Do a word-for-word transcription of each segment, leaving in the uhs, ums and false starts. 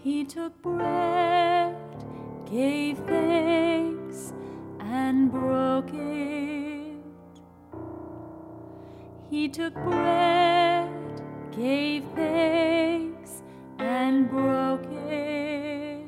He took bread, gave thanks, and broke it. He took bread, gave thanks, and broke it.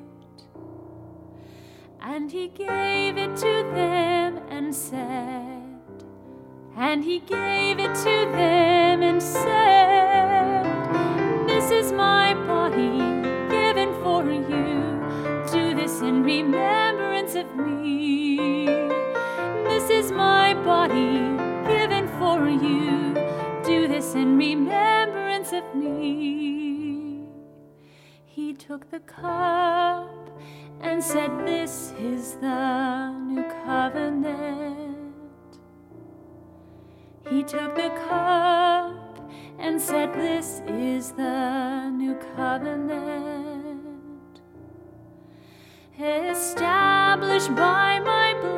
And he gave it to them and said, and he gave it to them and said, "This is my body given for you. Do this in remembrance of me. This is my body given for you. Do this in remembrance of me." He took the cup and said, "This is the new covenant." He took the cup and said, "This is the new covenant, established by my blood.